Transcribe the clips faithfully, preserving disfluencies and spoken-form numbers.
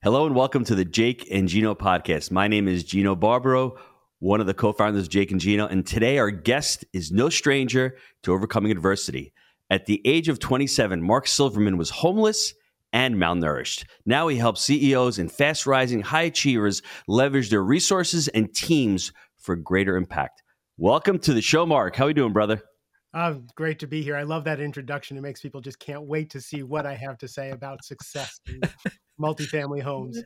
Hello and welcome to the Jake and Gino podcast. My name is Gino Barbaro, one of the co-founders of Jake and Gino, and today our guest is no stranger to overcoming adversity. At the age of twenty-seven, Mark Silverman was homeless and malnourished. Now he helps C E Os and fast-rising high achievers leverage their resources and teams for greater impact. Welcome to the show, Mark. How are you doing, brother? Uh, great to be here. I love that introduction. It makes people just can't wait to see what I have to say about success in multifamily homes.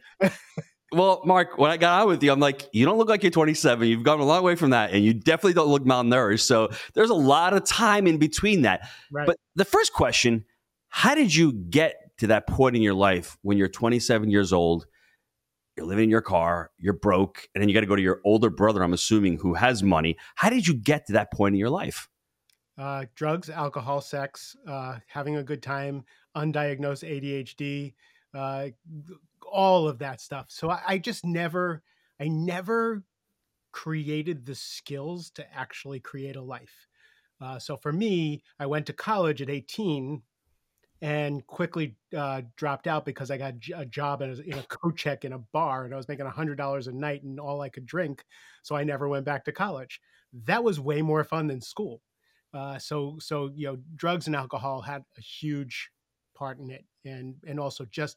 Well, Mark, when I got on with you, I'm like, you don't look like you're twenty-seven. You've gone a long way from that, and you definitely don't look malnourished. So there's a lot of time in between that. Right. But the first question, how did you get to that point in your life when you're twenty-seven years old, you're living in your car, you're broke, and then you got to go to your older brother, I'm assuming, who has money. How did you get to that point in your life? Uh, drugs, alcohol, sex, uh, having a good time, undiagnosed A D H D, uh, all of that stuff. So I, I just never, I never created the skills to actually create a life. Uh, so for me, I went to college at eighteen and quickly uh, dropped out because I got a job as, in a coat check in a bar, and I was making one hundred dollars a night and all I could drink. So I never went back to college. That was way more fun than school. Uh, so, so you know, drugs and alcohol had a huge part in it, and and also just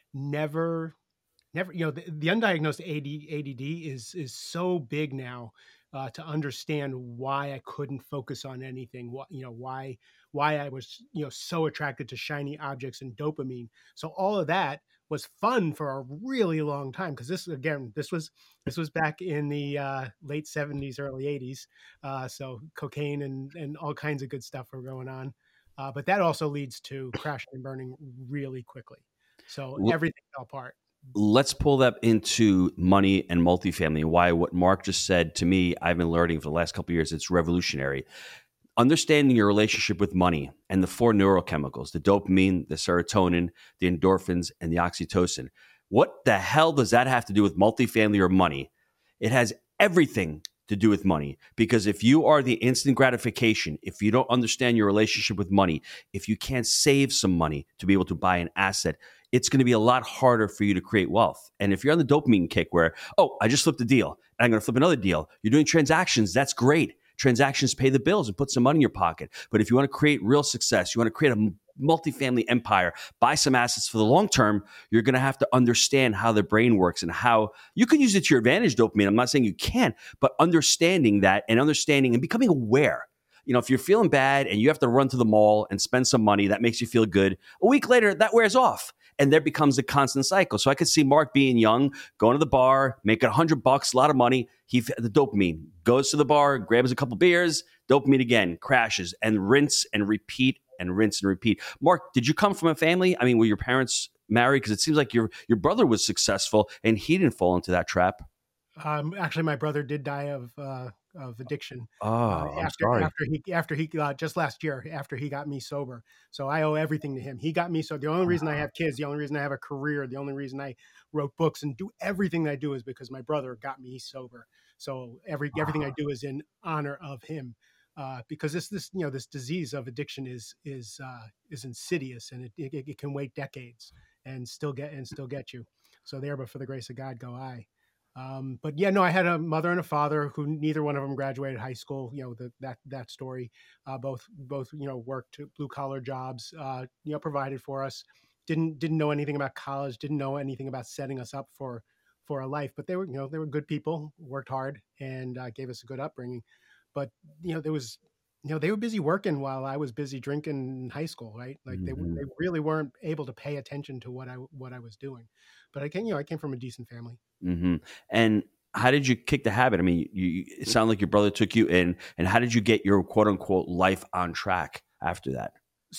never, never, you know, the, the undiagnosed A D, A D D is is so big now uh, to understand why I couldn't focus on anything. What you know, why why I was you know so attracted to shiny objects and dopamine. So all of that was fun for a really long time, because this again this was this was back in the uh, late seventies, early eighties. Uh, so cocaine and and all kinds of good stuff were going on, uh, but that also leads to crashing and burning really quickly. So L- everything fell apart. Let's pull that into money and multifamily. Why what Mark just said to me, I've been learning for the last couple of years, it's revolutionary. Understanding your relationship with money and the four neurochemicals, the dopamine, the serotonin, the endorphins, and the oxytocin. What the hell does that have to do with multifamily or money? It has everything to do with money, because if you are the instant gratification, if you don't understand your relationship with money, if you can't save some money to be able to buy an asset, it's going to be a lot harder for you to create wealth. And if you're on the dopamine kick where, oh, I just flipped a deal and I'm going to flip another deal, you're doing transactions, that's great. Transactions pay the bills and put some money in your pocket. But if you want to create real success, you want to create a multifamily empire, buy some assets for the long term, you're going to have to understand how the brain works and how you can use it to your advantage, dopamine. I'm not saying you can't, but understanding that and understanding and becoming aware. You know, if you're feeling bad and you have to run to the mall and spend some money, that makes you feel good. A week later, that wears off. And there becomes a constant cycle. So I could see Mark being young, going to the bar, making a hundred bucks, a lot of money. He the dopamine goes to the bar, grabs a couple beers, dopamine again, crashes, and rinse and repeat and rinse and repeat. Mark, did you come from a family? I mean, were your parents married? Because it seems like your your brother was successful and he didn't fall into that trap. Um, actually, my brother did die of uh, of addiction Oh, uh, I'm after sorry. after he after he uh, just last year after he got me sober. So I owe everything to him. He got me so. The only reason I have kids, the only reason I have a career, the only reason I wrote books and do everything that I do is because my brother got me sober. So every everything I do is in honor of him. Uh, because this this you know this disease of addiction is is uh, is insidious, and it, it it can wait decades and still get and still get you. So there, but for the grace of God, go I. Um, but yeah, no, I had a mother and a father who neither one of them graduated high school. You know, the, that, that story, uh, both, both, you know, worked blue collar jobs, uh, you know, provided for us, didn't, didn't know anything about college, didn't know anything about setting us up for, for a life, but they were, you know, they were good people, worked hard, and uh, gave us a good upbringing. But, you know, there was, you know, they were busy working while I was busy drinking in high school, right? Like they, Mhm. they really weren't able to pay attention to what I, what I was doing. But I came, you know, I came from a decent family. hmm And how did you kick the habit? I mean, you, you, it sounded like your brother took you in. And how did you get your quote unquote life on track after that?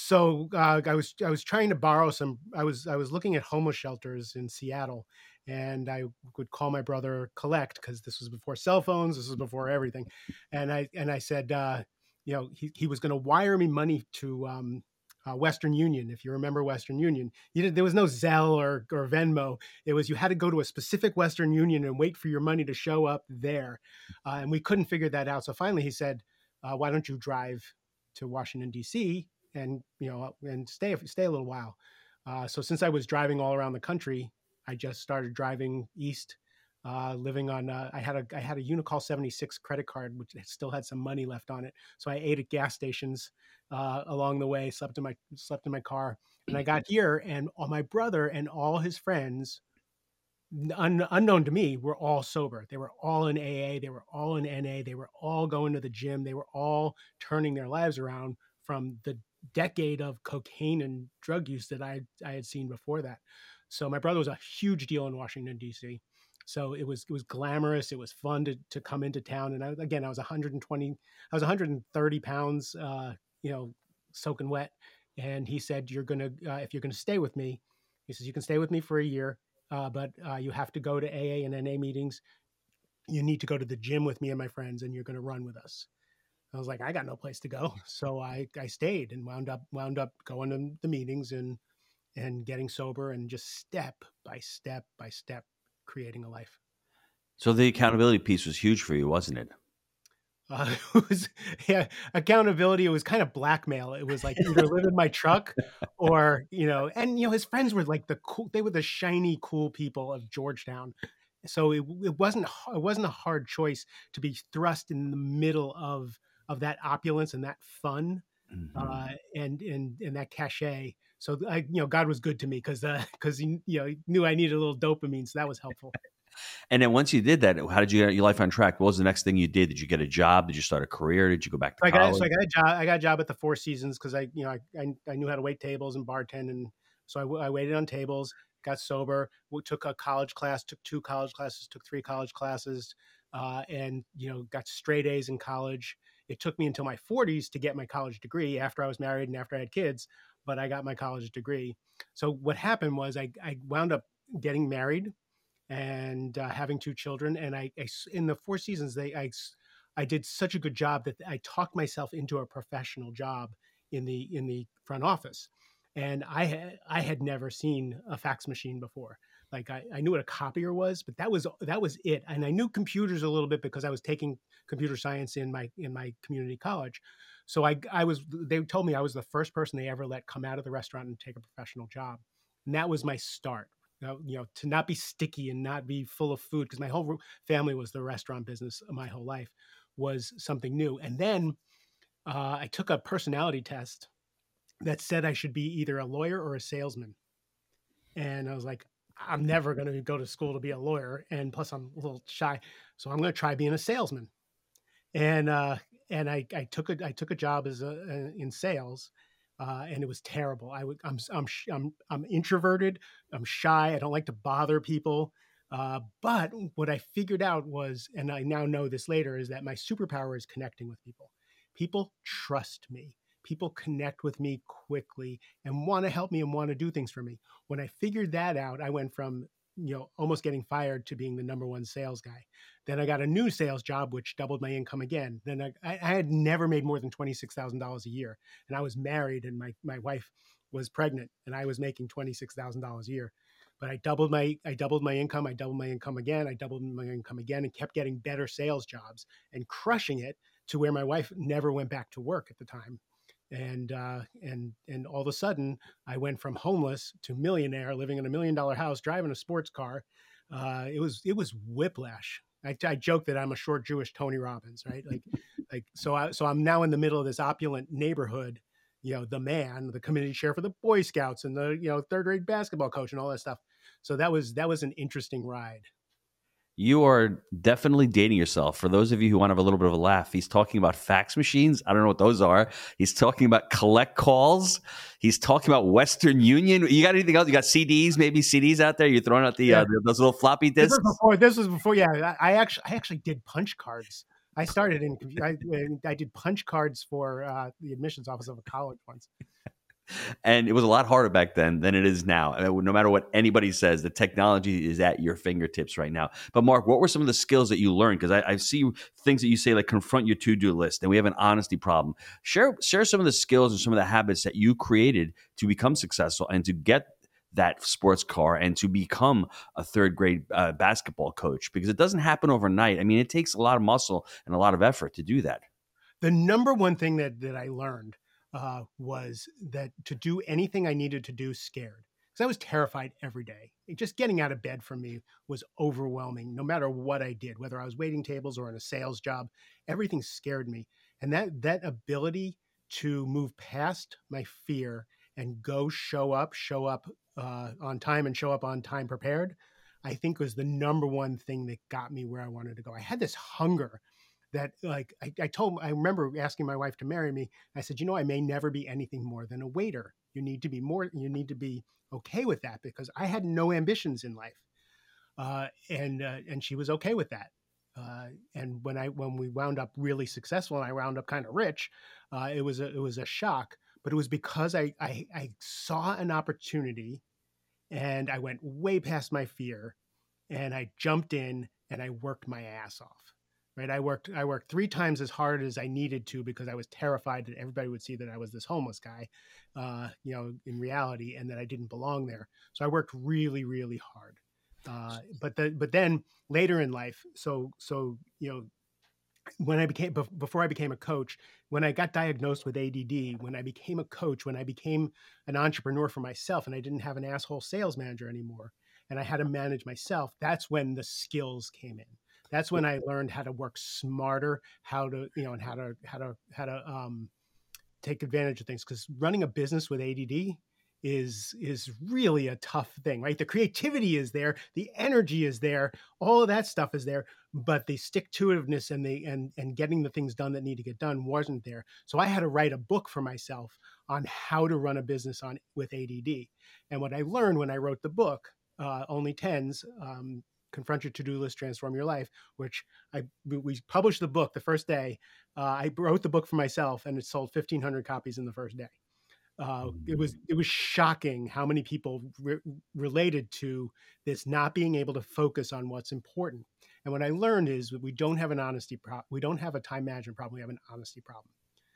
So uh, I was I was trying to borrow some. I was I was looking at homeless shelters in Seattle, and I would call my brother collect, because this was before cell phones. This was before everything, and I and I said, uh, you know, he he was going to wire me money to um, uh, Western Union. If you remember Western Union, you did, there was no Zelle or or Venmo. It was you had to go to a specific Western Union and wait for your money to show up there, uh, and we couldn't figure that out. So finally, he said, uh, "Why don't you drive to Washington D C and you know and stay stay a little while." Uh, so since I was driving all around the country, I just started driving east, uh, living on. Uh, I had a I had a Unicall seventy-six credit card, which still had some money left on it. So I ate at gas stations uh, along the way. Slept in my slept in my car, and I got here, and all my brother and all his friends, un, unknown to me, were all sober. They were all in A A. They were all in N A. They were all going to the gym. They were all turning their lives around from the decade of cocaine and drug use that I I had seen before that. So my brother was a huge deal in Washington D C. So it was it was glamorous. It was fun to to come into town. And I, again, I was one hundred twenty, I was one hundred thirty pounds, uh, you know, soaking wet. And he said, "You're gonna uh, if you're gonna stay with me," he says, "you can stay with me for a year, uh, but uh, you have to go to A A and N A meetings. You need to go to the gym with me and my friends, and you're going to run with us." I was like, I got no place to go. So I, I stayed and wound up, wound up going to the meetings and, and getting sober and just step by step by step, creating a life. So the accountability piece was huge for you, wasn't it? Uh, it was, yeah, accountability. It was kind of blackmail. It was like either live in my truck or, you know, and, you know, his friends were like the cool, they were the shiny, cool people of Georgetown. So it, it wasn't, it wasn't a hard choice to be thrust in the middle of, of that opulence and that fun, mm-hmm. uh, and, and, and that cachet. So I, you know, God was good to me because, uh, because he, you know, he knew I needed a little dopamine. So that was helpful. And then once you did that, how did you get your life on track? What was the next thing you did? Did you get a job? Did you start a career? Did you go back to I college? got, so I got a job. I got a job at the Four Seasons because I, you know, I, I, I knew how to wait tables and bartend, and so I, I waited on tables. Got sober. We took a college class. Took two college classes. Took three college classes, uh, and you know, got straight A's in college. It took me until my forties to get my college degree after I was married and after I had kids, but I got my college degree. So what happened was I, I wound up getting married and uh, having two children. And I, I, in the Four Seasons, they, I, I did such a good job that I talked myself into a professional job in the, in the front office. And I had, I had never seen a fax machine before. Like I, I knew what a copier was, but that was, that was it. And I knew computers a little bit because I was taking computer science in my, in my community college. So I, I was, they told me I was the first person they ever let come out of the restaurant and take a professional job. And that was my start. You know, to not be sticky and not be full of food, because my whole family was the restaurant business my whole life, was something new. And then uh, I took a personality test that said I should be either a lawyer or a salesman. And I was like, I'm never going to go to school to be a lawyer. And plus I'm a little shy. So I'm going to try being a salesman. And, uh, and I, I took a, I took a job as a, a in sales. Uh, and it was terrible. I would, I'm, I'm, I'm, I'm introverted. I'm shy. I don't like to bother people. Uh, but what I figured out was, and I now know this later, is that my superpower is connecting with people. People trust me. People connect with me quickly and want to help me and want to do things for me. When I figured that out, I went from, you know, almost getting fired to being the number one sales guy. Then I got a new sales job, which doubled my income again. Then I, I had never made more than twenty-six thousand dollars a year. And I was married and my, my wife was pregnant and I was making twenty-six thousand dollars a year. But I doubled my, I doubled my income. I doubled my income again. I doubled my income again and kept getting better sales jobs and crushing it to where my wife never went back to work at the time. And, uh, and, and all of a sudden I went from homeless to millionaire, living in a million dollar house, driving a sports car. Uh, it was, it was whiplash. I, I joke that I'm a short Jewish Tony Robbins, right? Like, like, so I, so I'm now in the middle of this opulent neighborhood, you know, the man, the committee chair for the Boy Scouts and the, you know, third grade basketball coach and all that stuff. So that was, that was an interesting ride. You are definitely dating yourself. For those of you who want to have a little bit of a laugh, he's talking about fax machines. I don't know what those are. He's talking about collect calls. He's talking about Western Union. You got anything else? You got C Ds, maybe C Ds out there? You're throwing out the, yeah. uh, the those little floppy disks? This was before. This was before yeah, I, I actually I actually did punch cards. I started in I, I did punch cards for uh, the admissions office of a college once. And it was a lot harder back then than it is now. I mean, no matter what anybody says, the technology is at your fingertips right now. But Mark, what were some of the skills that you learned? Because I, I see things that you say like confront your to-do list, and we have an honesty problem. Share, share some of the skills and some of the habits that you created to become successful and to get that sports car and to become a third grade uh, basketball coach, because it doesn't happen overnight. I mean, it takes a lot of muscle and a lot of effort to do that. The number one thing that, that I learned Uh, was that to do anything I needed to do scared. because I was terrified every day. Just getting out of bed for me was overwhelming, no matter what I did, whether I was waiting tables or in a sales job, everything scared me. And that that ability to move past my fear and go show up, show up uh, on time and show up on time prepared, I think was the number one thing that got me where I wanted to go. I had this hunger that like I, I told I remember asking my wife to marry me. I said, you know, I may never be anything more than a waiter. You need to be more, you need to be okay with that, because I had no ambitions in life. Uh, and uh, and she was okay with that. Uh, and when I when we wound up really successful and I wound up kind of rich, uh, it was a, it was a shock. But it was because I, I I saw an opportunity, and I went way past my fear, and I jumped in and I worked my ass off. Right, I worked I worked three times as hard as I needed to, because I was terrified that everybody would see that I was this homeless guy, uh, you know, in reality, and that I didn't belong there. So I worked really, really hard. Uh, but the, but then later in life, so so you know, when I became before I became a coach, when I got diagnosed with A D D, when I became a coach, when I became an entrepreneur for myself, and I didn't have an asshole sales manager anymore, and I had to manage myself, that's when the skills came in. That's when I learned how to work smarter, how to, you know, and how to, how to, how to um, take advantage of things. Because running a business with A D D is, is really a tough thing, right? The creativity is there, the energy is there, all of that stuff is there, but the stick-to-itiveness and the, and, and getting the things done that need to get done wasn't there. So I had to write a book for myself on how to run a business on with A D D. And what I learned when I wrote the book, uh, Only Tens, um, Confront Your To-Do List, Transform Your Life, which I we published the book the first day. Uh, I wrote the book for myself, and it sold fifteen hundred copies in the first day. Uh, it was it was shocking how many people re- related to this not being able to focus on what's important. And what I learned is that we don't have an honesty problem. We don't have a time management problem. We have an honesty problem.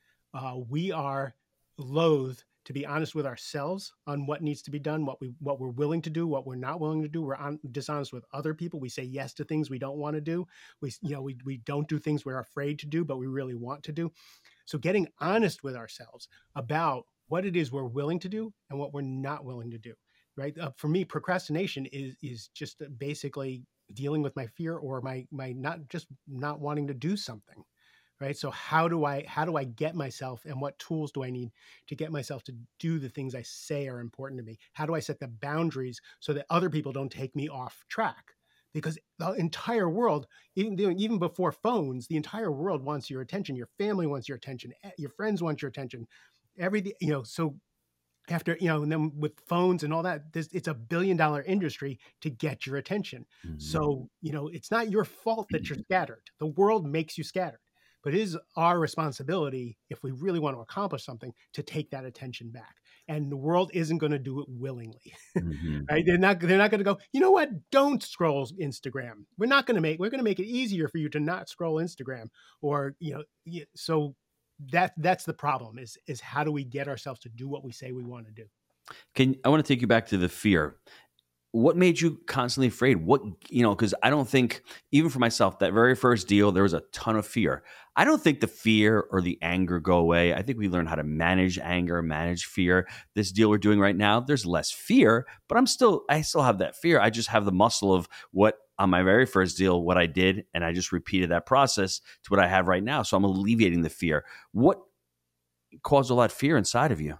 Uh, we are loath to be honest with ourselves on what needs to be done, what we what we're willing to do, what we're not willing to do. We're on, dishonest with other people. We say yes to things we don't want to do. We you know we we don't do things we're afraid to do, but we really want to do. So getting honest with ourselves about what it is we're willing to do and what we're not willing to do. Right? Uh, for me, procrastination is is just basically dealing with my fear or my my not just not wanting to do something. Right. So how do I how do I get myself, and what tools do I need to get myself to do the things I say are important to me? How do I set the boundaries so that other people don't take me off track? Because the entire world, even, even before phones, the entire world wants your attention. Your family wants your attention. Your friends want your attention. Everything, you know, so after, you know, and then with phones and all that, it's a billion dollar industry to get your attention. Mm-hmm. So, you know, it's not your fault that you're scattered. The world makes you scattered. But it is our responsibility, if we really want to accomplish something, to take that attention back. And the world isn't going to do it willingly. Mm-hmm. Right? They're not. They're not going to go, you know what? Don't scroll Instagram. We're not going to make. We're going to make it easier for you to not scroll Instagram. Or you know. So that that's the problem. Is is how do we get ourselves to do what we say we want to do? Can I want to take you back to the fear? What made you constantly afraid? What, you know, because I don't think, even for myself, that very first deal, there was a ton of fear. I don't think the fear or the anger go away. I think we learn how to manage anger, manage fear. This deal we're doing right now, there's less fear, but I'm still, I still have that fear. I just have the muscle of what, on my very first deal, what I did, and I just repeated that process to what I have right now. So I'm alleviating the fear. What caused all that fear inside of you?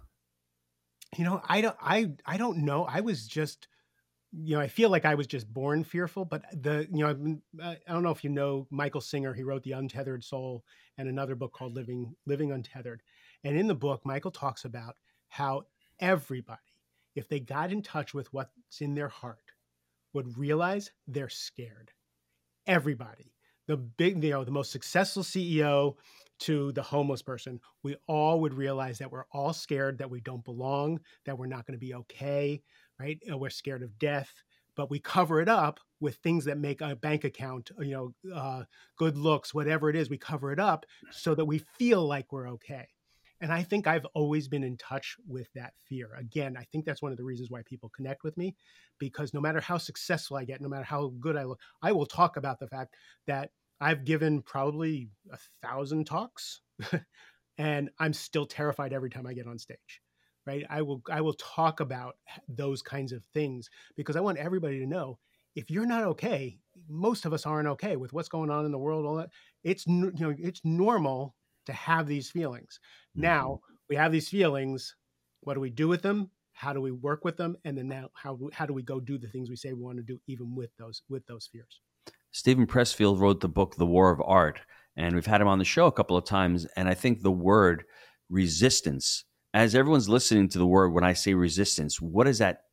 You know, I don't, I, I don't know. I was just, you know, I feel like I was just born fearful, but the, you know, I don't know if you know Michael Singer. He wrote The Untethered Soul and another book called Living, Living Untethered. And in the book, Michael talks about how everybody, if they got in touch with what's in their heart, would realize they're scared. Everybody, the big, you know, the most successful C E O to the homeless person, we all would realize that we're all scared, that we don't belong, that we're not going to be okay. Right? We're scared of death, but we cover it up with things that make a bank account, you know, uh, good looks, whatever it is, we cover it up so that we feel like we're okay. And I think I've always been in touch with that fear. Again, I think that's one of the reasons why people connect with me, because no matter how successful I get, no matter how good I look, I will talk about the fact that I've given probably a thousand talks and I'm still terrified every time I get on stage. right? I will I will talk about those kinds of things because I want everybody to know if you're not okay, most of us aren't okay with what's going on in the world. All that it's you know it's normal to have these feelings. Mm-hmm. Now we have these feelings. What do we do with them? How do we work with them? And then now how how do we go do the things we say we want to do even with those with those fears? Stephen Pressfield wrote the book The War of Art, and we've had him on the show a couple of times. And I think the word resistance, as everyone's listening to the word, when I say resistance, what does that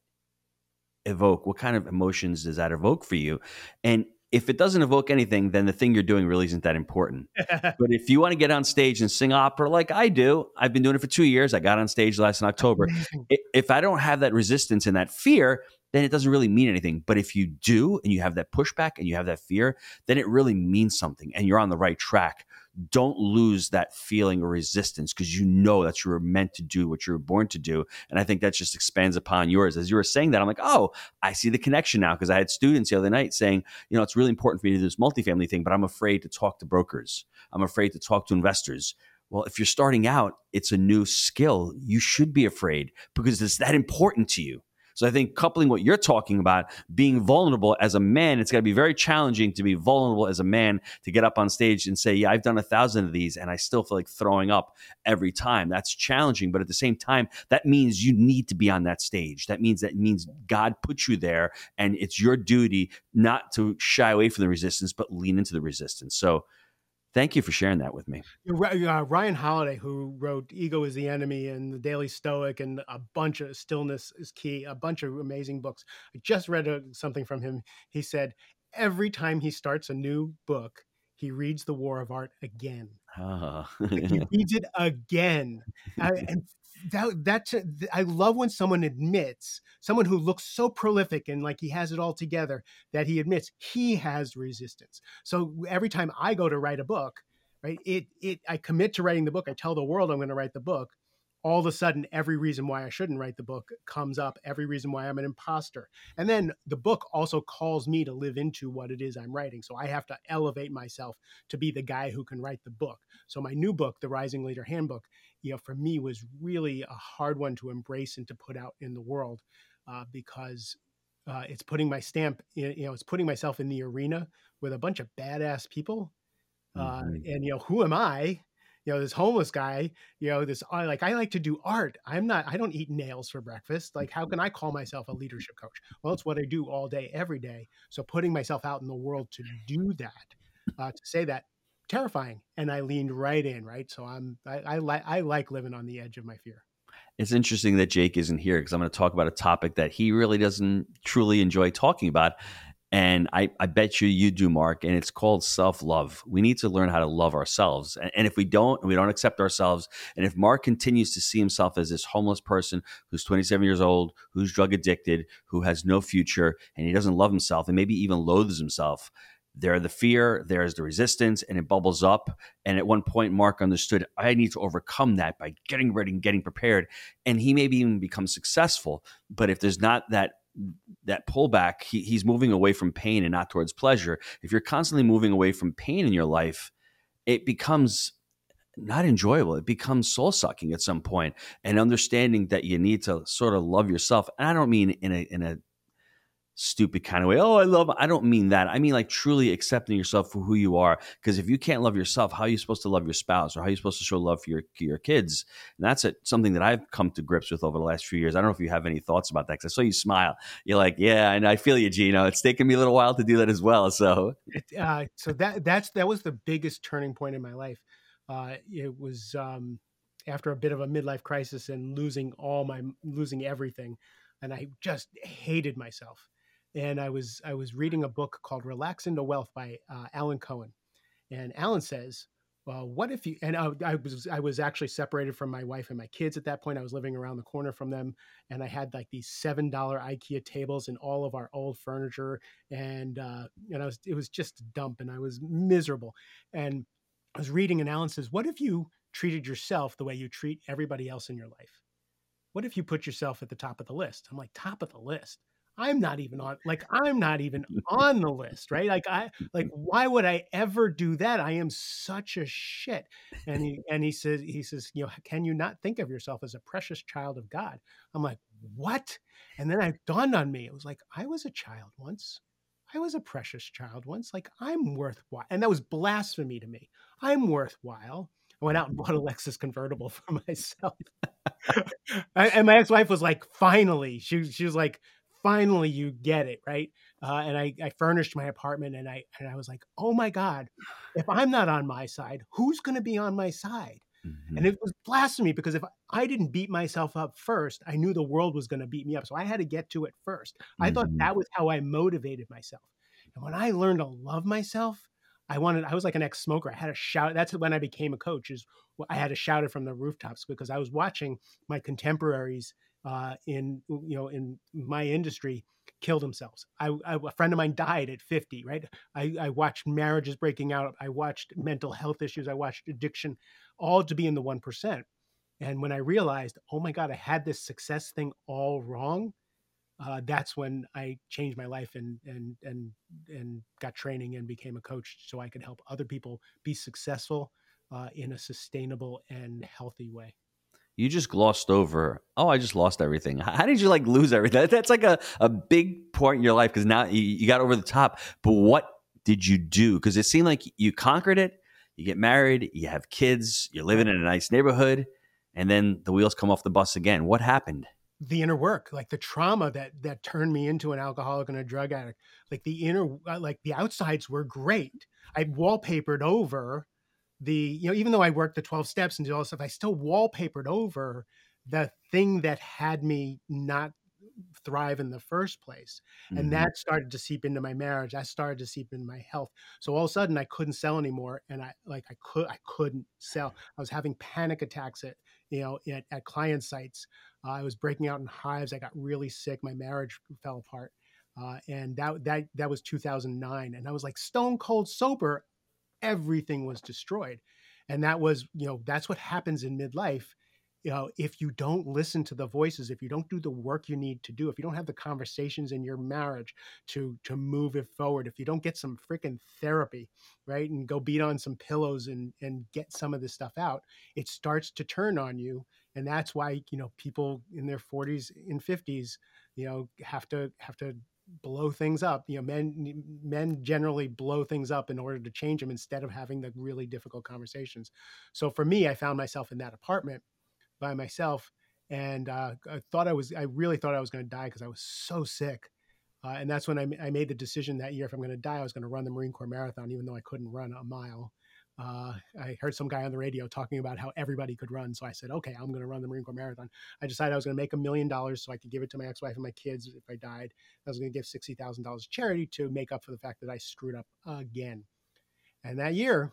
evoke? What kind of emotions does that evoke for you? And if it doesn't evoke anything, then the thing you're doing really isn't that important. But if you want to get on stage and sing opera like I do, I've been doing it for two years. I got on stage last in October. If I don't have that resistance and that fear, then it doesn't really mean anything. But if you do, and you have that pushback and you have that fear, then it really means something and you're on the right track. Don't lose that feeling of resistance because you know that you were meant to do what you were born to do. And I think that just expands upon yours. As you were saying that, I'm like, oh, I see the connection now, because I had students the other night saying, you know, it's really important for me to do this multifamily thing, but I'm afraid to talk to brokers. I'm afraid to talk to investors. Well, if you're starting out, it's a new skill. You should be afraid because it's that important to you. So I think coupling what you're talking about, being vulnerable as a man, it's got to be very challenging to be vulnerable as a man, to get up on stage and say, yeah, I've done a thousand of these and I still feel like throwing up every time. That's challenging. But at the same time, that means you need to be on that stage. That means that means God put you there, and it's your duty not to shy away from the resistance, but lean into the resistance. So thank you for sharing that with me. Uh, Ryan Holiday, who wrote Ego is the Enemy and The Daily Stoic and a bunch of Stillness is Key, a bunch of amazing books. I just read a, something from him. He said, every time he starts a new book, he reads The War of Art again. Oh. He reads it again. I, and that, that's, I love when someone admits, someone who looks so prolific and like he has it all together, that he admits he has resistance. So every time I go to write a book, right, it, it, I commit to writing the book. I tell the world I'm going to write the book. All of a sudden, every reason why I shouldn't write the book comes up, every reason why I'm an imposter. And then the book also calls me to live into what it is I'm writing. So I have to elevate myself to be the guy who can write the book. So my new book, The Rising Leader Handbook, you know, for me was really a hard one to embrace and to put out in the world uh, because uh, it's putting my stamp, in, you know, it's putting myself in the arena with a bunch of badass people. Uh, Mm-hmm. and, you know, who am I? You know, this homeless guy, you know, this, I like, I like to do art. I'm not, I don't eat nails for breakfast. Like, how can I call myself a leadership coach? Well, it's what I do all day, every day. So putting myself out in the world to do that, uh, to say that, terrifying. And I leaned right in, right? So I'm, I, I like, I like living on the edge of my fear. It's interesting that Jake isn't here because I'm going to talk about a topic that he really doesn't truly enjoy talking about. And I, I bet you you do, Mark, and it's called self-love. We need to learn how to love ourselves. And, and if we don't, we don't accept ourselves. And if Mark continues to see himself as this homeless person who's twenty-seven years old, who's drug addicted, who has no future, and he doesn't love himself and maybe even loathes himself, there's the fear, there's the resistance, and it bubbles up. And at one point, Mark understood, I need to overcome that by getting ready and getting prepared. And he maybe even becomes successful. But if there's not that that pullback, he, he's moving away from pain and not towards pleasure. If you're constantly moving away from pain in your life, it becomes not enjoyable. It becomes soul sucking at some point. And understanding that you need to sort of love yourself. And I don't mean in a in a stupid kind of way. Oh, I love, I don't mean that. I mean like truly accepting yourself for who you are. Because if you can't love yourself, how are you supposed to love your spouse, or how are you supposed to show love for your, your kids? And that's a, something that I've come to grips with over the last few years. I don't know if you have any thoughts about that, because I saw you smile. You're like, yeah, and I feel you, Gino. It's taken me a little while to do that as well. So, uh, so that, that's, that was the biggest turning point in my life. Uh, it was um, after a bit of a midlife crisis and losing all my, losing everything. And I just hated myself. And I was I was reading a book called Relax into Wealth by uh, Alan Cohen, and Alan says, "Well, what if you?" And I, I was I was actually separated from my wife and my kids at that point. I was living around the corner from them, and I had like these seven dollar IKEA tables and all of our old furniture, and uh, and I was it was just a dump, and I was miserable. And I was reading, and Alan says, "What if you treated yourself the way you treat everybody else in your life? What if you put yourself at the top of the list?" I'm like, "Top of the list? I'm not even on, like, I'm not even on the list, right? Like, I, like, why would I ever do that? I am such a shit. And he, and he says, he says, you know, can you not think of yourself as a precious child of God? I'm like, what? And then it dawned on me. It was like, I was a child once. I was a precious child once. Like, I'm worthwhile. And that was blasphemy to me. I'm worthwhile. I went out and bought a Lexus convertible for myself. And my ex-wife was like, finally, she, she was like, finally you get it, right? Uh, and I, I furnished my apartment, and I and I was like, oh my God, if I'm not on my side, who's going to be on my side? And Mm-hmm. it was blasphemy, because if I didn't beat myself up first, I knew the world was going to beat me up. So I had to get to it first. I thought Mm-hmm. that was how I motivated myself. And when I learned to love myself, I wanted, I was like an ex-smoker. I had to shout. That's when I became a coach, is I had to shout it from the rooftops, because I was watching my contemporaries uh, in, you know, in my industry kill themselves. I, I, a friend of mine died at fifty, right? I, I watched marriages breaking out. I watched mental health issues. I watched addiction, all to be in the one percent. And when I realized, oh my God, I had this success thing all wrong, uh, that's when I changed my life, and and and and got training and became a coach, so I could help other people be successful uh, in a sustainable and healthy way. You just glossed over, oh, I just lost everything. How did you like lose everything? That's like a, a big point in your life, because now you, you got over the top. But what did you do? Because it seemed like you conquered it. You get married, you have kids, you're living Right. in a nice neighborhood, and then the wheels come off the bus again. What happened? The inner work, like the trauma that that turned me into an alcoholic and a drug addict, like the inner, uh, like the outsides were great. I wallpapered over the, you know, even though I worked the twelve steps and did all this stuff, I still wallpapered over the thing that had me not thrive in the first place. And Mm-hmm. that started to seep into my marriage. That started to seep into my health. So all of a sudden I couldn't sell anymore. And I, like, I could, I couldn't sell. I was having panic attacks at, you know, at, at client sites. Uh, I was breaking out in hives. I got really sick. My marriage fell apart. Uh, and that, that, that was two thousand nine. And I was like stone cold sober. Everything was destroyed. And that was, you know, that's what happens in midlife. You know, if you don't listen to the voices, if you don't do the work you need to do, if you don't have the conversations in your marriage to to move it forward, if you don't get some freaking therapy, right, and go beat on some pillows and and get some of this stuff out, it starts to turn on you. And that's why, you know, people in their forties and fifties, you know, have to have to blow things up. You know, men men generally blow things up in order to change them, instead of having the really difficult conversations. So for me, I found myself in that apartment by myself, and uh, I thought I was, I really thought I was going to die, because I was so sick. Uh, and that's when I, I made the decision that year, if I'm going to die, I was going to run the Marine Corps Marathon, even though I couldn't run a mile. Uh, I heard some guy on the radio talking about how everybody could run. So I said, okay, I'm going to run the Marine Corps Marathon. I decided I was going to make a million dollars so I could give it to my ex-wife and my kids if I died. I was going to give sixty thousand dollars to charity to make up for the fact that I screwed up again. And that year,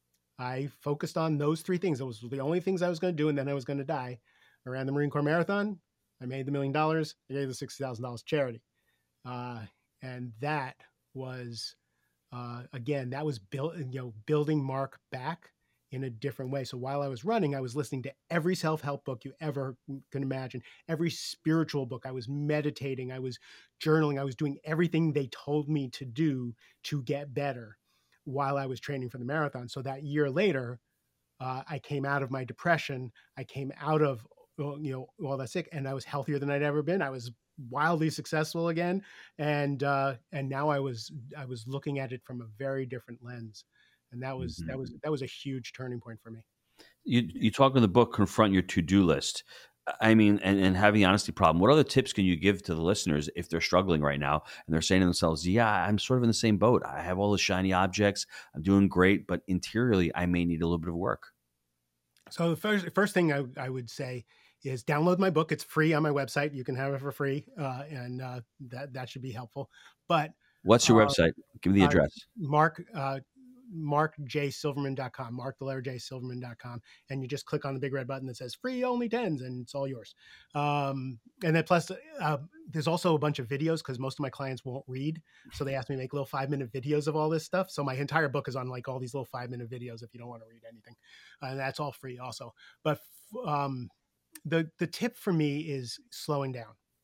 I focused on those three things. Those were the only things I was going to do, and then I was going to die. I ran the Marine Corps Marathon. I made the million dollars. I gave the sixty thousand dollars charity, uh, and that was, uh, again, that was built, you know, building Mark back in a different way. So while I was running, I was listening to every self-help book you ever can imagine, every spiritual book. I was meditating. I was journaling. I was doing everything they told me to do to get better while I was training for the marathon. So that year later, uh, I came out of my depression. I came out of, you know, all that sick, and I was healthier than I'd ever been. I was wildly successful again, and uh, and now I was I was looking at it from a very different lens, and that was Mm-hmm. that was that was a huge turning point for me. You you talk in the book, confront your to do list. I mean, and, and having the honesty problem. What other tips can you give to the listeners if they're struggling right now and they're saying to themselves, "Yeah, I'm sort of in the same boat. I have all the shiny objects. I'm doing great, but interiorly, I may need a little bit of work." So the first first thing I, I would say is download my book. It's free on my website. You can have it for free, uh, and uh, that that should be helpful. But What's your uh, website? Give me the uh, address. Mark uh, mark j silverman dot com, mark the letter j silverman dot com, and you just click on the big red button that says free only tens, and it's all yours. Um, and then plus, uh, there's also a bunch of videos, because most of my clients won't read, so they ask me to make little five minute videos of all this stuff. So my entire book is on like all these little five minute videos if you don't want to read anything, uh, and that's all free also. But um, the the tip for me is slowing down.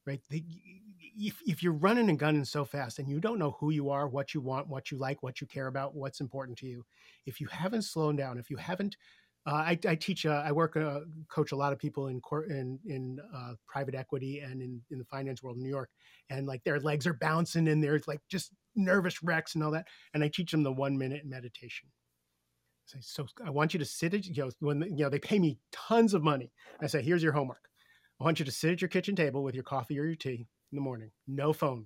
right? The, if, if you're running and gunning so fast and you don't know who you are, what you want, what you like, what you care about, what's important to you, if you haven't slowed down, if you haven't, uh, I, I teach, uh, I work, uh, coach a lot of people in court, in, in uh, private equity and in, in the finance world in New York, and like their legs are bouncing and they're like just nervous wrecks and all that. And I teach them the one minute meditation. I say, so I want you to sit at, you know, when, you know, they pay me tons of money. I say, here's your homework. I want you to sit at your kitchen table with your coffee or your tea in the morning. No phone.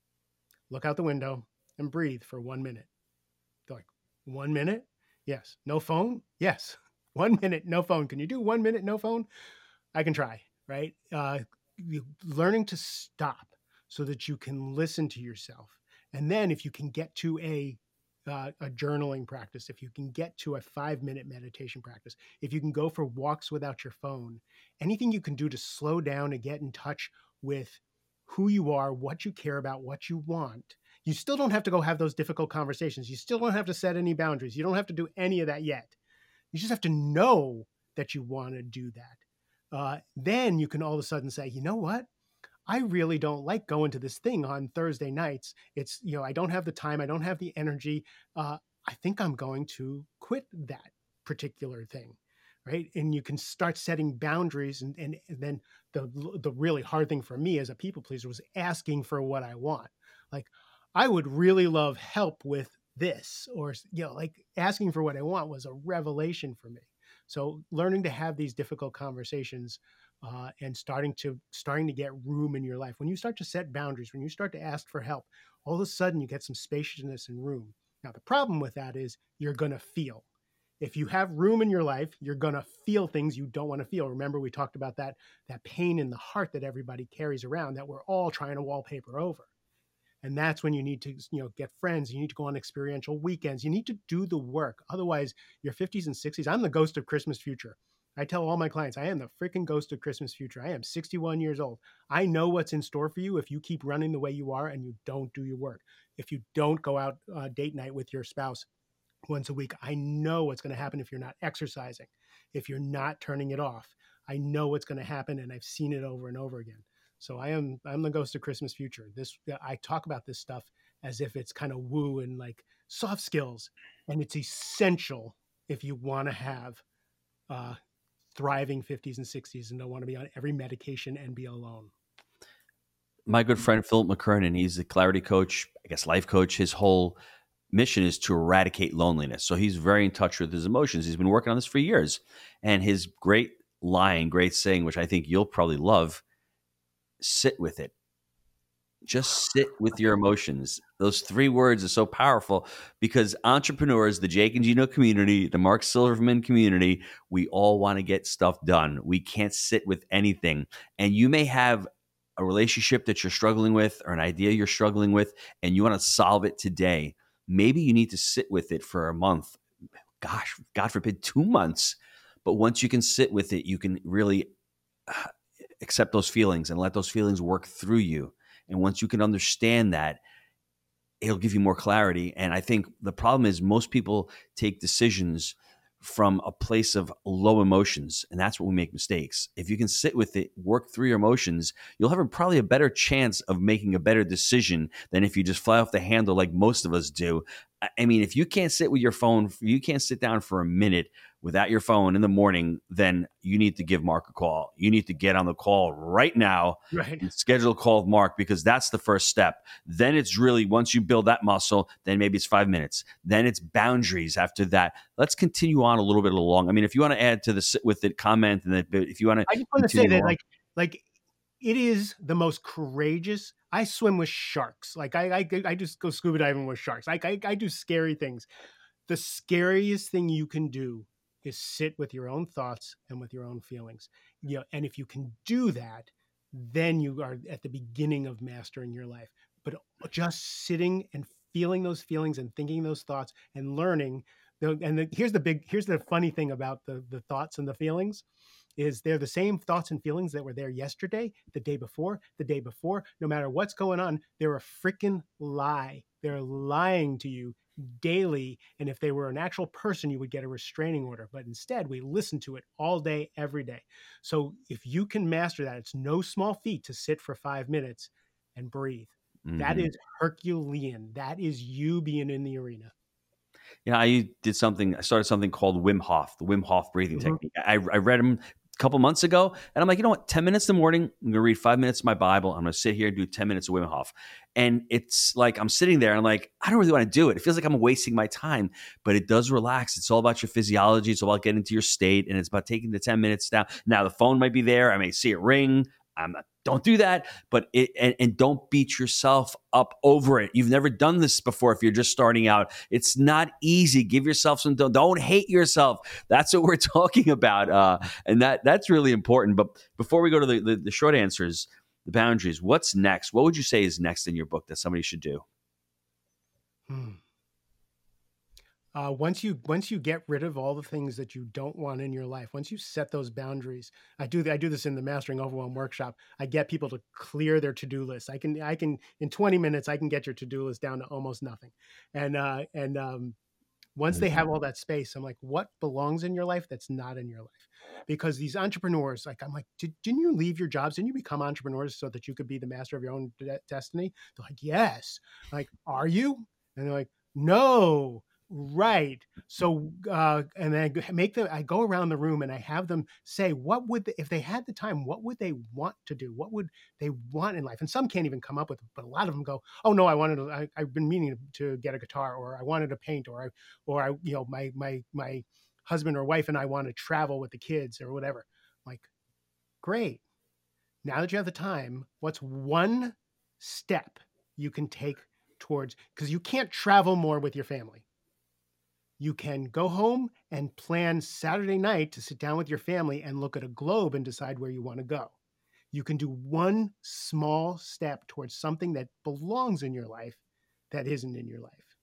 Look out the window and breathe for one minute. They're like, one minute? Yes. No phone? Yes. One minute, no phone. Can you do one minute, no phone? I can try, right? Uh, you, learning to stop so that you can listen to yourself. And then if you can get to a uh, a journaling practice, if you can get to a five minute meditation practice, if you can go for walks without your phone, anything you can do to slow down and get in touch with who you are, what you care about, what you want. You still don't have to go have those difficult conversations. You still don't have to set any boundaries. You don't have to do any of that yet. You just have to know that you want to do that. Uh, then you can all of a sudden say, you know what? I really don't like going to this thing on Thursday nights. It's, you know, I don't have the time. I don't have the energy. Uh, I think I'm going to quit that particular thing. Right. And you can start setting boundaries. And, and, and then the, the really hard thing for me as a people pleaser was asking for what I want. Like, I would really love help with this, or, you know, like asking for what I want was a revelation for me. So learning to have these difficult conversations uh, and starting to starting to get room in your life. When you start to set boundaries, when you start to ask for help, all of a sudden you get some spaciousness and room. Now, the problem with that is you're going to feel. If you have room in your life, you're going to feel things you don't want to feel. Remember, we talked about that, that pain in the heart that everybody carries around that we're all trying to wallpaper over. And that's when you need to, you know, get friends. You need to go on experiential weekends. You need to do the work. Otherwise, your fifties and sixties, I'm the ghost of Christmas future. I tell all my clients, I am the freaking ghost of Christmas future. I am sixty-one years old. I know what's in store for you if you keep running the way you are and you don't do your work. If you don't go out uh, date night with your spouse once a week, I know what's going to happen if you're not exercising, if you're not turning it off. I know what's going to happen, and I've seen it over and over again. So I am, I'm the ghost of Christmas future. This, I talk about this stuff as if it's kind of woo and like soft skills, and it's essential if you want to have uh, thriving fifties and sixties and don't want to be on every medication and be alone. My good friend, Philip McKernan, he's a clarity coach, I guess life coach. His whole mission is to eradicate loneliness. So he's very in touch with his emotions. He's been working on this for years. And his great line, great saying, which I think you'll probably love, sit with it. Just sit with your emotions. Those three words are so powerful because entrepreneurs, the Jake and Gino community, the Mark Silverman community, we all want to get stuff done. We can't sit with anything. And you may have a relationship that you're struggling with or an idea you're struggling with, and you want to solve it today. Maybe you need to sit with it for a month. Gosh, God forbid, two months. But once you can sit with it, you can really accept those feelings and let those feelings work through you. And once you can understand that, it'll give you more clarity. And I think the problem is most people take decisions from a place of low emotions, and that's what we make mistakes. If you can sit with it, work through your emotions, you'll have a, probably a better chance of making a better decision than if you just fly off the handle like most of us do. I mean, if you can't sit with your phone, you can't sit down for a minute without your phone in the morning, then you need to give Mark a call. You need to get on the call right now, right, and schedule a call with Mark, because that's the first step. Then it's really, once you build that muscle, then maybe it's five minutes. Then it's boundaries after that. Let's continue on a little bit along. I mean, if you want to add to the sit with it comment, and then if you want to, I just want to say that like, like it is the most courageous. I swim with sharks. Like I, I, I just go scuba diving with sharks. Like I, I do scary things. The scariest thing you can do is sit with your own thoughts and with your own feelings. You know, and if you can do that, then you are at the beginning of mastering your life. But just sitting and feeling those feelings and thinking those thoughts and learning. And the, here's the big, here's the funny thing about the, the thoughts and the feelings is they're the same thoughts and feelings that were there yesterday, the day before, the day before. No matter what's going on, they're a freaking lie. They're lying to you daily. And if they were an actual person, you would get a restraining order. But instead, we listen to it all day, every day. So if you can master that, it's no small feat to sit for five minutes and breathe. Mm-hmm. That is Herculean. That is you being in the arena. You know, I did something, I started something called Wim Hof, the Wim Hof breathing mm-hmm. technique. I, I read them a couple months ago, and I'm like, you know what, ten minutes in the morning, I'm going to read five minutes of my Bible. I'm going to sit here and do ten minutes of Wim Hof. And it's like, I'm sitting there and I'm like, I don't really want to do it. It feels like I'm wasting my time, but it does relax. It's all about your physiology. It's all about getting into your state, and it's about taking the ten minutes down. Now the phone might be there. I may see it ring. I'm not, don't do that, but it, and, and don't beat yourself up over it. You've never done this before. If you're just starting out, it's not easy. Give yourself some, don't, don't hate yourself. That's what we're talking about. Uh, and that that's really important. But before we go to the, the, the short answers, the boundaries, what's next? What would you say is next in your book that somebody should do? Hmm. Uh, once you once you get rid of all the things that you don't want in your life, once you set those boundaries, I do I do this in the Mastering Overwhelm workshop. I get people to clear their to-do list. I can I can in twenty minutes I can get your to-do list down to almost nothing, and uh, and um, once they have all that space, I'm like, what belongs in your life that's not in your life? Because these entrepreneurs, like I'm like, Did, didn't you leave your jobs? Didn't you become entrepreneurs so that you could be the master of your own de- destiny? They're like, yes. I'm like, are you? And they're like, no. Right. So, uh, and then I make them, I go around the room and I have them say, what would, they, if they had the time, what would they want to do? What would they want in life? And some can't even come up with it, but a lot of them go, oh no, I wanted to, I, I've been meaning to get a guitar, or I wanted to paint, or I, or I, you know, my, my, my husband or wife and I want to travel with the kids or whatever. I'm like, great. Now that you have the time, what's one step you can take towards, because you can't travel more with your family. You can go home and plan Saturday night to sit down with your family and look at a globe and decide where you want to go. You can do one small step towards something that belongs in your life that isn't in your life.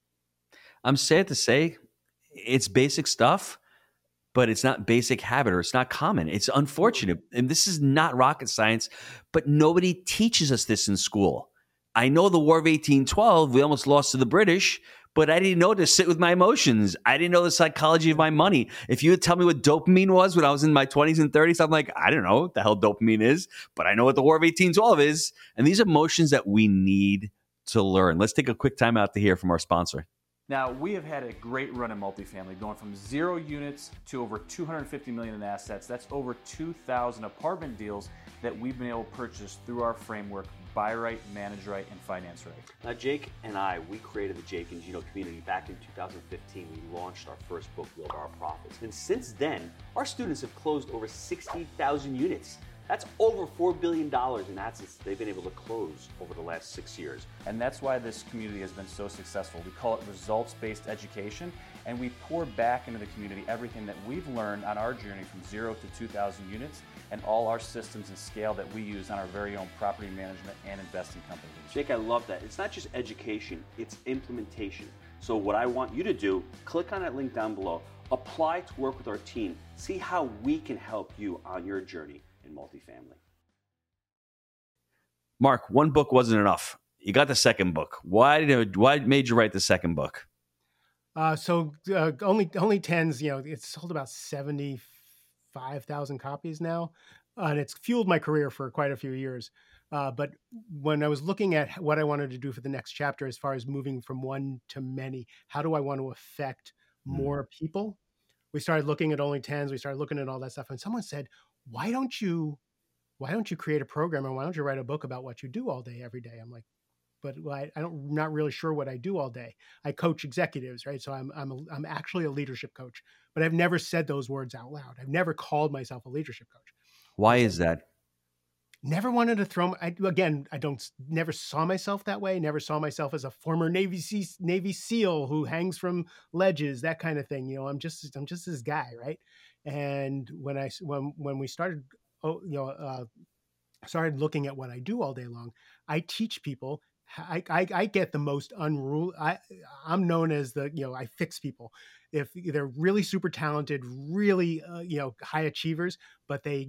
I'm sad to say it's basic stuff, but it's not basic habit, or it's not common. It's unfortunate. And this is not rocket science, but nobody teaches us this in school. I know the War of eighteen twelve, we almost lost to the British, but I didn't know to sit with my emotions. I didn't know the psychology of my money. If you would tell me what dopamine was when I was in my twenties and thirties, I'm like, I don't know what the hell dopamine is, but I know what the War of eighteen twelve is. And these emotions that we need to learn. Let's take a quick time out to hear from our sponsor. Now, we have had a great run in multifamily, going from zero units to over two hundred fifty million in assets. That's over two thousand apartment deals that we've been able to purchase through our framework, buy right, manage right, and finance right. Now, Jake and I, we created the Jake and Gino community back in two thousand fifteen. We launched our first book, Build Our Profits. And since then, our students have closed over sixty thousand units. That's over four billion dollars in assets they've been able to close over the last six years. And that's why this community has been so successful. We call it results-based education, and we pour back into the community everything that we've learned on our journey from zero to two thousand units, and all our systems and scale that we use on our very own property management and investing companies. Jake, I love that. It's not just education, it's implementation. So what I want you to do, click on that link down below, apply to work with our team, see how we can help you on your journey in multifamily. Mark, one book wasn't enough. You got the second book. Why did why made you write the second book? Uh, so uh, only only tens. You know, it's sold about seventy-five thousand copies now, uh, and it's fueled my career for quite a few years. Uh, but when I was looking at what I wanted to do for the next chapter, as far as moving from one to many, how do I want to affect more mm. people? We started looking at only tens. We started looking at all that stuff, and someone said, why don't you, why don't you create a program, and why don't you write a book about what you do all day, every day? I'm like, but I, I don't, I'm not really sure what I do all day. I coach executives, right? So I'm, I'm, a, I'm actually a leadership coach, but I've never said those words out loud. I've never called myself a leadership coach. Why is that? Never wanted to throw, I, again, I don't, never saw myself that way. Never saw myself as a former Navy Sea, Navy SEAL who hangs from ledges, that kind of thing. You know, I'm just, I'm just this guy, right? And when I, when, when we started, oh, you know, uh, started looking at what I do all day long, I teach people. I, I, I get the most unruly. I, I'm known as the, you know, I fix people. If they're really super talented, really, uh, you know, high achievers, but they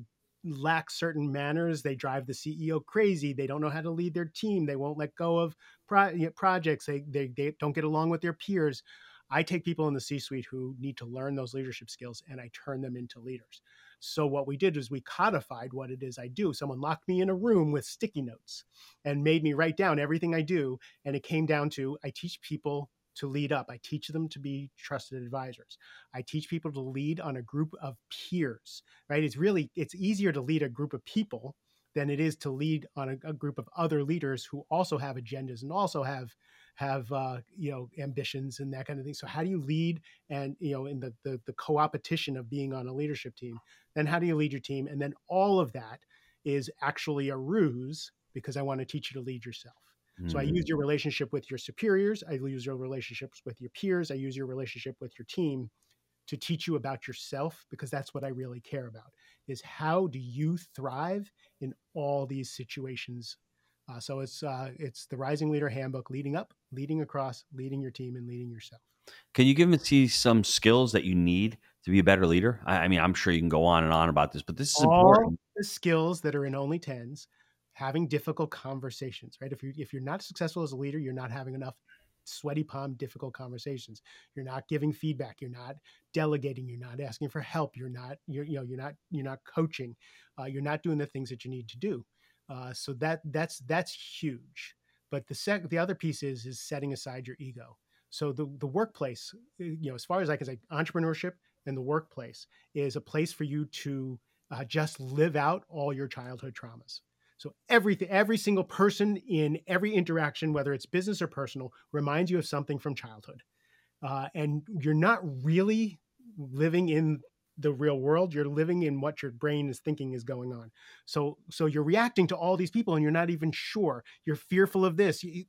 lack certain manners. They drive the C E O crazy. They don't know how to lead their team. They won't let go of pro- you know, projects. They, they, they don't get along with their peers. I take people in the C-suite who need to learn those leadership skills and I turn them into leaders. So what we did is we codified what it is I do. Someone locked me in a room with sticky notes and made me write down everything I do. And it came down to, I teach people to lead up. I teach them to be trusted advisors. I teach people to lead on a group of peers, right? It's really, it's easier to lead a group of people than it is to lead on a, a group of other leaders who also have agendas and also have, have, uh, you know, ambitions and that kind of thing. So how do you lead and, you know, in the, the, the co-opetition of being on a leadership team, then how do you lead your team? And then all of that is actually a ruse because I want to teach you to lead yourself. So I use your relationship with your superiors. I use your relationships with your peers. I use your relationship with your team to teach you about yourself, because that's what I really care about, is how do you thrive in all these situations? Uh, so it's uh, it's the Rising Leader Handbook: leading up, leading across, leading your team, and leading yourself. Can you give me some skills that you need to be a better leader? I, I mean, I'm sure you can go on and on about this, but this is all important. The skills that are in Only Tens. Having difficult conversations, right? If you if you're not successful as a leader, you're not having enough sweaty palm, difficult conversations. You're not giving feedback. You're not delegating. You're not asking for help. You're not you're you know you're not you're not coaching. Uh, you're not doing the things that you need to do. Uh, so that that's that's huge. But the sec the other piece is is setting aside your ego. So the the workplace, you know, as far as I can say, entrepreneurship and the workplace is a place for you to uh, just live out all your childhood traumas. So everything, every single person in every interaction, whether it's business or personal, reminds you of something from childhood. Uh, and you're not really living in the real world. You're living in what your brain is thinking is going on. So, so you're reacting to all these people and you're not even sure. You're fearful of this. You,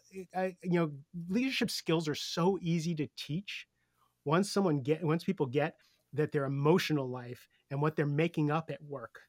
I, you know, leadership skills are so easy to teach. Once someone get, once people get that their emotional life and what they're making up at work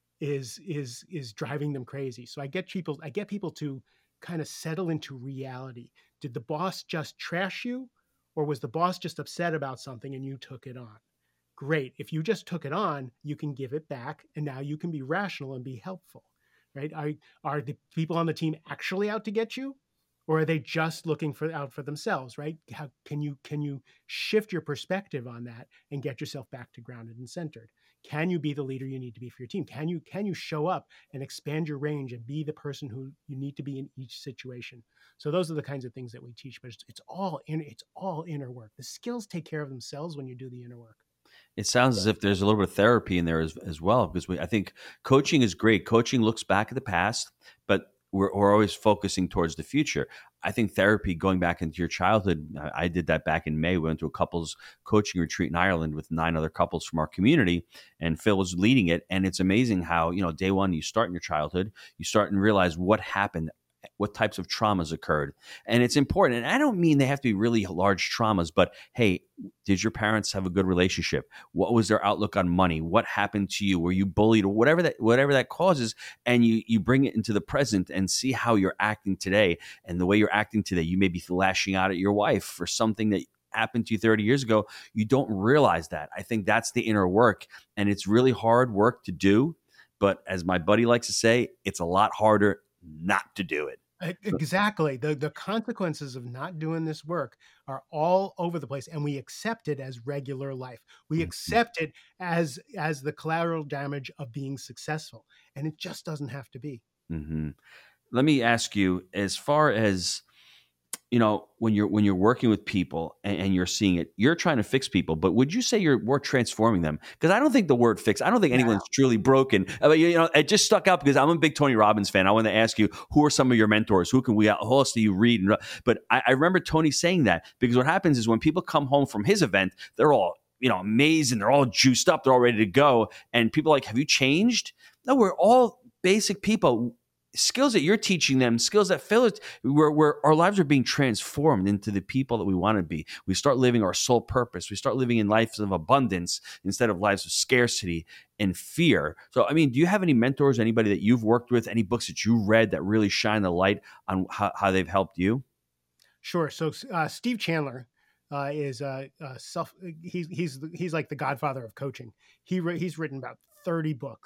is is is driving them crazy. So I get people I get people to kind of settle into reality. Did the boss just trash you, or was the boss just upset about something and you took it on? Great. If you just took it on, you can give it back and now you can be rational and be helpful, right? Are are the people on the team actually out to get you, or are they just looking for out for themselves, right? How can you can you shift your perspective on that and get yourself back to grounded and centered? Can you be the leader you need to be for your team? Can you can you show up and expand your range and be the person who you need to be in each situation? So those are the kinds of things that we teach, but it's, it's all in it's all inner work. The skills take care of themselves when you do the inner work. It sounds as if there's a little bit of therapy in there as, as well, because we, I think coaching is great. Coaching looks back at the past, but we're, we're always focusing towards the future. I think therapy, going back into your childhood, I, I did that back in May. We went to a couples coaching retreat in Ireland with nine other couples from our community, and Phil was leading it. And it's amazing how, you know, day one, you start in your childhood, you start and realize what happened, what types of traumas occurred. And it's important. And I don't mean they have to be really large traumas, but hey, did your parents have a good relationship? What was their outlook on money? What happened to you? Were you bullied or whatever that, whatever that causes? And you, you bring it into the present and see how you're acting today. And the way you're acting today, you may be lashing out at your wife for something that happened to you thirty years ago. You don't realize that. I think that's the inner work. And it's really hard work to do. But as my buddy likes to say, it's a lot harder not to do it. Exactly. The the consequences of not doing this work are all over the place, and we accept it as regular life. We Mm-hmm. accept it as as the collateral damage of being successful, and it just doesn't have to be. Mm-hmm. Let me ask you, as far as, you know, when you're when you're working with people and, and you're seeing it, you're trying to fix people, but would you say you're more transforming them? Because I don't think the word fix, I don't think anyone's yeah. truly broken. I mean, you know, it just stuck out because I'm a big Tony Robbins fan. I want to ask you, who are some of your mentors? Who can we, who else do you read? But I, I remember Tony saying that, because what happens is when people come home from his event, they're all, you know, amazing. They're all juiced up. They're all ready to go. And people are like, have you changed? No, we're all basic people. Skills that you're teaching them, skills that Phil, where, where our lives are being transformed into the people that we want to be. We start living our soul purpose. We start living in lives of abundance instead of lives of scarcity and fear. So, I mean, do you have any mentors, anybody that you've worked with, any books that you read that really shine the light on how, how they've helped you? Sure. So uh, Steve Chandler uh, is uh, uh, self. He's he's he's like the godfather of coaching. He he's written about thirty books.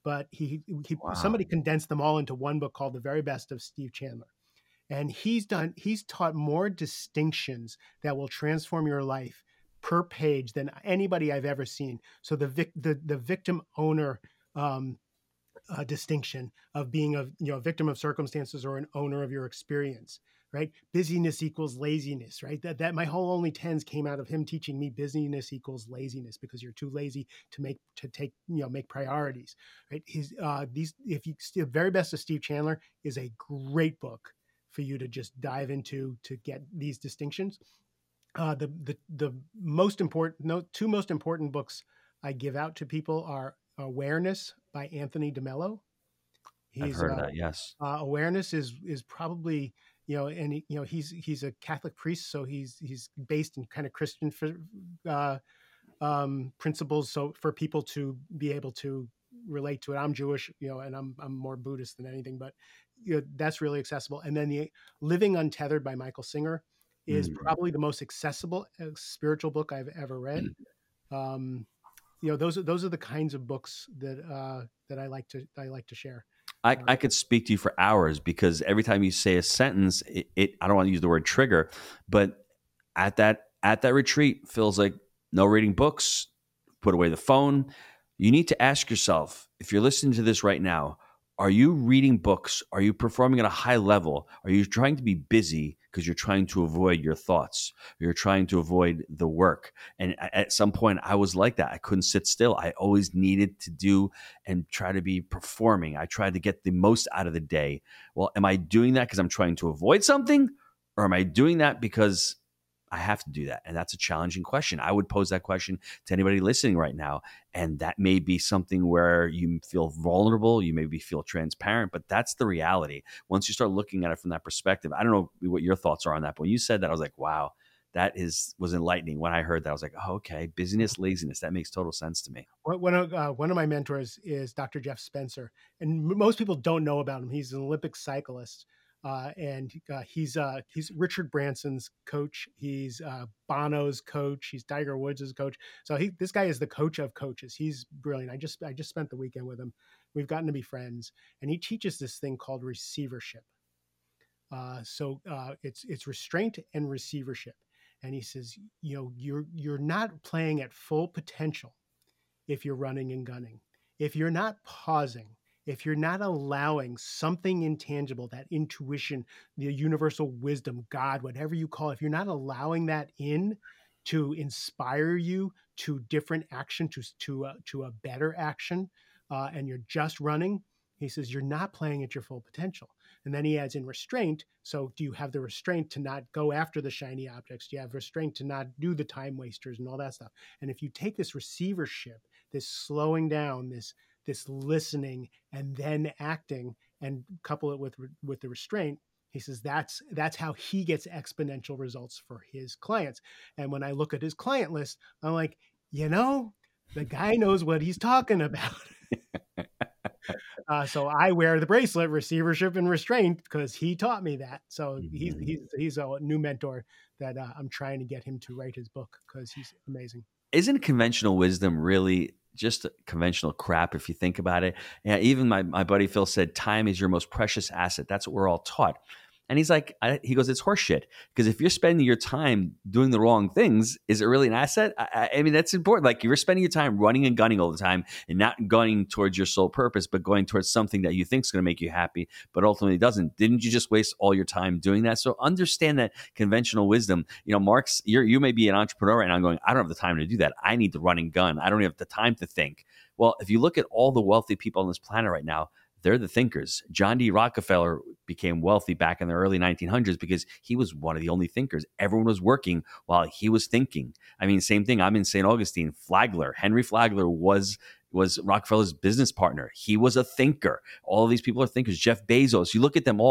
but he, he Wow. somebody condensed them all into one book called The Very Best of Steve Chandler. And he's done, he's taught more distinctions that will transform your life per page than anybody I've ever seen. So the vic, the, the victim owner um, uh, distinction of being a you know a victim of circumstances or an owner of your experience, right? Busyness equals laziness, right? That that my whole Only Tens came out of him teaching me busyness equals laziness because you're too lazy to make to take you know make priorities, right? His uh, these if you The Very Best of Steve Chandler is a great book for you to just dive into to get these distinctions. Uh, the the the most important no two most important books I give out to people are Awareness by Anthony DeMello. I've He's heard of uh, that. Yes. uh, Awareness is is probably you know and he, you know he's he's a Catholic priest, so he's he's based in kind of Christian uh, um, principles, so for people to be able to relate to it. I'm Jewish, you know, and I'm I'm more Buddhist than anything, but you know, that's really accessible. And then the Living Untethered by Michael Singer is Mm. probably the most accessible uh, spiritual book I've ever read. Um, you know, those are those are the kinds of books that uh, that I like to I like to share. I, I could speak to you for hours because every time you say a sentence, it, it I don't want to use the word trigger, but at that at that retreat feels like no reading books, put away the phone. You need to ask yourself, if you're listening to this right now, are you reading books? Are you performing at a high level? Are you trying to be busy because you're trying to avoid your thoughts? You're trying to avoid the work. And at some point, I was like that. I couldn't sit still. I always needed to do and try to be performing. I tried to get the most out of the day. Well, am I doing that because I'm trying to avoid something? Or am I doing that because I have to do that? And that's a challenging question. I would pose that question to anybody listening right now. And that may be something where you feel vulnerable, you maybe feel transparent, but that's the reality. Once you start looking at it from that perspective, I don't know what your thoughts are on that. But when you said that, I was like, wow, that is was enlightening. When I heard that, I was like, oh, okay, busyness, laziness, that makes total sense to me. One of uh, one of my mentors is Doctor Jeff Spencer, and most people don't know about him. He's an Olympic cyclist. Uh, and uh, he's uh, he's Richard Branson's coach. He's uh, Bono's coach. He's Tiger Woods' coach. So he, this guy is the coach of coaches. He's brilliant. I just I just spent the weekend with him. We've gotten to be friends, and he teaches this thing called receivership. Uh, so uh, it's it's restraint and receivership. And he says, you know, you're you're not playing at full potential if you're running and gunning. If you're not pausing. If you're not allowing something intangible, that intuition, the universal wisdom, God, whatever you call it, if you're not allowing that in to inspire you to different action, to, to, uh, to a better action, uh, and you're just running, he says, you're not playing at your full potential. And then he adds in restraint. So do you have the restraint to not go after the shiny objects? Do you have restraint to not do the time wasters and all that stuff? And if you take this receivership, this slowing down, this this listening and then acting, and couple it with with the restraint, he says that's that's how he gets exponential results for his clients. And when I look at his client list, I'm like, you know, the guy knows what he's talking about. uh, so I wear the bracelet, receivership and restraint, because he taught me that. So mm-hmm. he's he's he's a new mentor that uh, I'm trying to get him to write his book because he's amazing. Isn't conventional wisdom really just conventional crap if you think about it? Yeah, even my, my buddy Phil said, time is your most precious asset. That's what we're all taught. And he's like, I, he goes, it's horseshit. Because if you're spending your time doing the wrong things, is it really an asset? I, I mean, that's important. Like, you're spending your time running and gunning all the time and not gunning towards your sole purpose, but going towards something that you think is going to make you happy, but ultimately doesn't. Didn't you just waste all your time doing that? So understand that conventional wisdom. You know, Mark's, you're, you may be an entrepreneur right now going, I don't have the time to do that. I need to run and gun. I don't have the time to think. Well, if you look at all the wealthy people on this planet right now, they're the thinkers. John D. Rockefeller became wealthy back in the early nineteen hundreds because he was one of the only thinkers. Everyone was working while he was thinking. I mean, same thing. I'm in Saint Augustine. Flagler, Henry Flagler was was Rockefeller's business partner. He was a thinker. All of these people are thinkers. Jeff Bezos, you look at them all.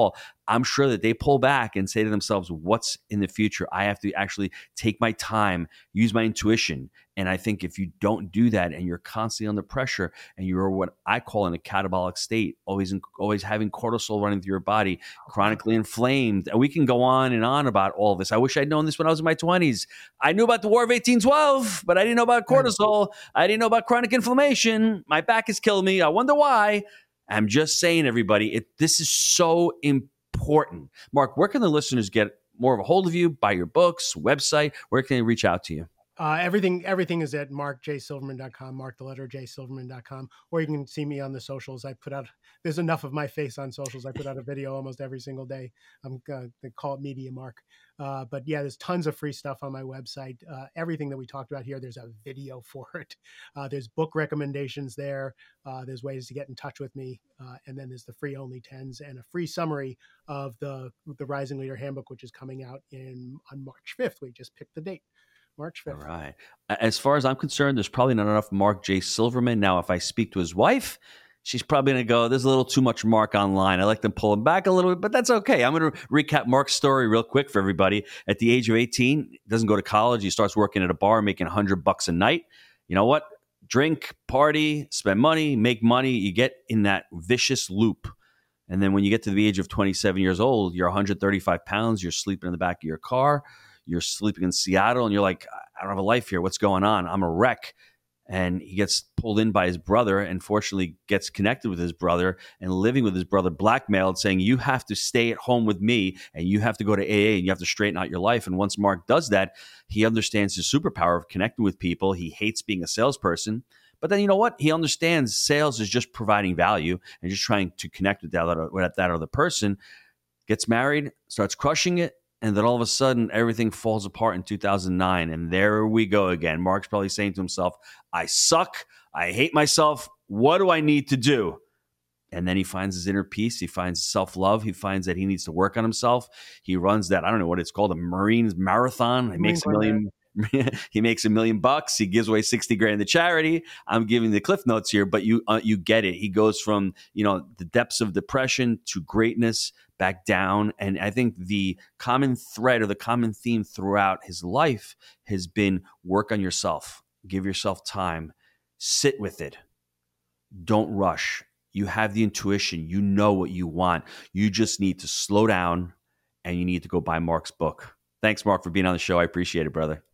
I'm sure that they pull back and say to themselves, what's in the future? I have to actually take my time, use my intuition. And I think if you don't do that and you're constantly under pressure and you're what I call in a catabolic state, always in, always having cortisol running through your body, chronically inflamed, and we can go on and on about all this. I wish I'd known this when I was in my twenties. I knew about the War of eighteen twelve, but I didn't know about cortisol. I didn't know about chronic inflammation. My back has killed me. I wonder why. I'm just saying, everybody, it, this is so important. Mark, where can the listeners get more of a hold of you? Buy your books, website? Where can they reach out to you? Uh, everything everything is at mark j silverman dot com, mark the letter j silverman dot com, or you can see me on the socials. I put out, there's enough of my face on socials. I put out a video almost every single day. I'm going to call it Media Mark. Uh, but yeah, there's tons of free stuff on my website. Uh, everything that we talked about here, there's a video for it. Uh, there's book recommendations there. Uh, there's ways to get in touch with me. Uh, and then there's the free Only Tens and a free summary of the, the Rising Leader Handbook, which is coming out in on March fifth. We just picked the date. March fifth. All right. As far as I'm concerned, there's probably not enough Mark J. Silverman. Now, if I speak to his wife, she's probably going to go, there's a little too much Mark online. I like to pull him back a little bit, but that's okay. I'm going to recap Mark's story real quick for everybody. At the age of eighteen, doesn't go to college. He starts working at a bar, making one hundred bucks a night. You know what? Drink, party, spend money, make money. You get in that vicious loop. And then when you get to the age of twenty-seven years old, you're one hundred thirty-five pounds. You're sleeping in the back of your car. You're sleeping in Seattle and you're like, I don't have a life here. What's going on? I'm a wreck. And he gets pulled in by his brother and fortunately gets connected with his brother and living with his brother, blackmailed, saying, you have to stay at home with me and you have to go to A A and you have to straighten out your life. And once Mark does that, he understands his superpower of connecting with people. He hates being a salesperson. But then you know what? He understands sales is just providing value and just trying to connect with that other, with that other person. Gets married, starts crushing it. And then all of a sudden, everything falls apart in two thousand nine. And there we go again. Mark's probably saying to himself, I suck. I hate myself. What do I need to do? And then he finds his inner peace. He finds self-love. He finds that he needs to work on himself. He runs that, I don't know what it's called, a Marines marathon. He makes a million. He makes a million bucks. He gives away sixty grand to charity. I'm giving the cliff notes here, but you uh, you get it. He goes from, you know, the depths of depression to greatness, back down. And I think the common thread or the common theme throughout his life has been work on yourself. Give yourself time. Sit with it. Don't rush. You have the intuition. You know what you want. You just need to slow down and you need to go buy Mark's book. Thanks, Mark, for being on the show. I appreciate it, brother.